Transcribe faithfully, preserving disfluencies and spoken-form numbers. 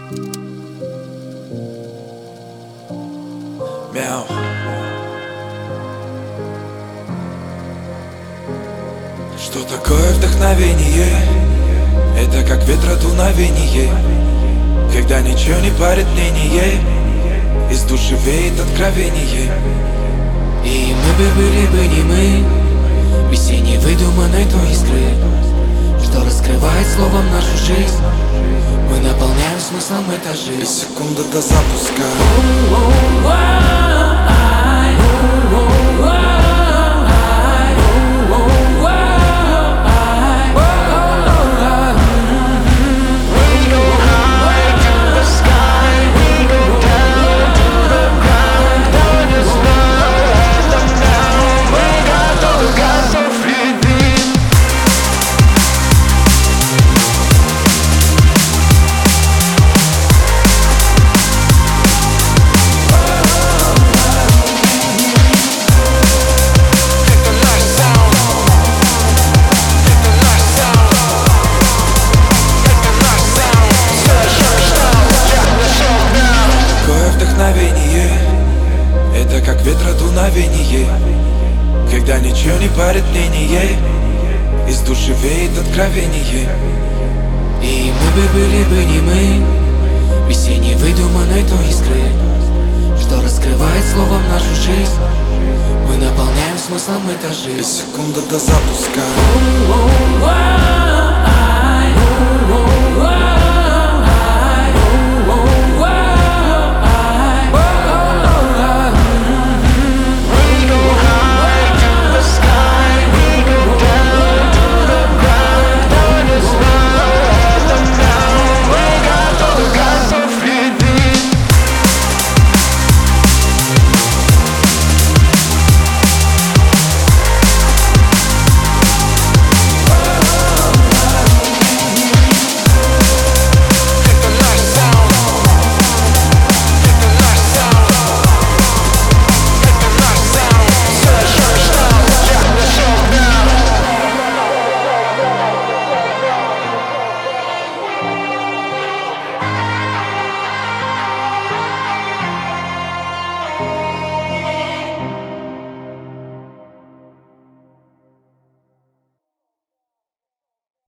Мяу. Что такое вдохновение? Это как ветра дуновение, когда ничего не парит мнение, из души веет откровение. И мы бы были бы не мы, весенней выдуманной той искры, что раскрывает словом нашу жизнь. Мы наполняем смыслом этажи. И секунда до запуска. Это как ветра дуновение, когда ничего не парит мнение, из души веет откровение. И мы бы были бы не мы, весенней выдуманной той искры, что раскрывает словом нашу жизнь. Мы наполняем смыслом этажи. И секунда до запуска.